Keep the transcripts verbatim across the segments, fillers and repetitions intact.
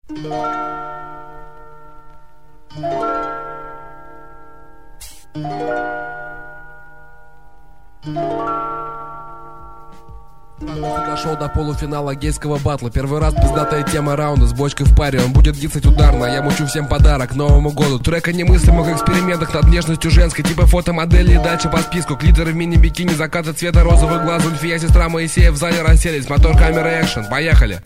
Дошел до полуфинала гейского батла. Первый раз пиздатая тема раунда с бочкой в паре. Он будет гицать ударно, а я мучу всем подарок к Новому году. Трек о немыслимых экспериментах над внешностью женской, типа фотомодели и дальше по списку. Клитеры в мини-бикини, закаты цвета розовых глаз. Ульфия, сестра Моисея в зале расселись. Мотор, камера, экшен, поехали.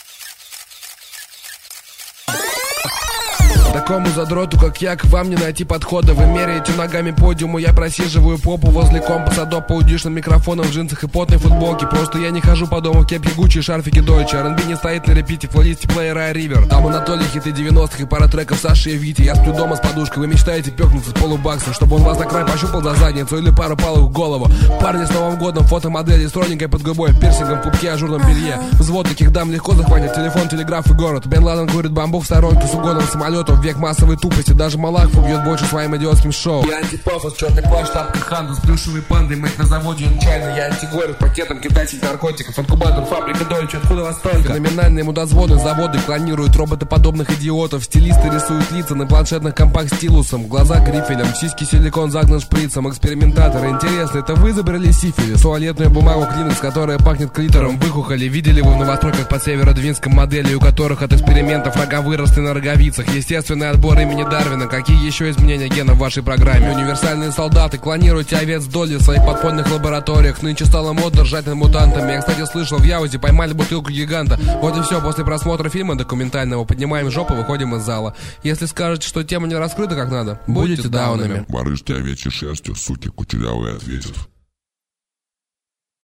Такому задроту, как я, к вам не найти подхода. Вы меряете ногами подиуму, я просиживаю попу возле компаса до паудишным микрофоном в джинсах и потной футболке. Просто я не хожу по дому в кепке Гуччи и шарфике Дольче. ар энд би не стоит на репите в плейлисте плеера Ривер. Там Анатолий, хиты девяностых и пара треков Саши и Вити. Я сплю дома с подушкой, вы мечтаете пёкнуться с полубакса, чтобы он вас на край пощупал за задницу или пару палок в голову. Парни с Новым годом, фотомодели, стройненькой под губой, пирсингом в пупке, ажурном белье. Взвод таких дам легко захватит телефон, телеграф и город. Бен Ладен курит бамбук в сторонке с угоном самолетов. Век массовой тупости, даже Малахов убьет больше своим идиотским шоу. Я антипофос, черный плащ, шапка Ханду с плюшевой пандой. Мать на заводе нечаянно, я антигород пакетом китайских наркотиков. Инкубатор, фабрика Дольче, откуда вас столько? Феноменальные мудозвоны, заводы клонируют роботоподобных идиотов. Стилисты рисуют лица на планшетных компакт-стилусом. Глаза грифелем, сиськи силикон загнан шприцем. Экспериментаторы, интересно, это вы изобрели сифилис? Туалетную бумагу Клинекс, которая пахнет клитором, выкухали. Видели вы в новостройках под Северодвинском модели, у которых от экспериментов рога выросли на роговицах? Естественный отбор имени Дарвина. Какие еще изменения генов в вашей программе? Универсальные солдаты, клонируйте овец доли в своих подпольных лабораториях. Нынче стало модно ржать над мутантами. Я, кстати, слышал, в Яузе поймали бутылку гиганта. Вот и все, после просмотра фильма документального поднимаем жопу, выходим из зала. Если скажете, что тема не раскрыта как надо, будете даунами. Барышки овечьей шерстью, суки кучерявые ответят.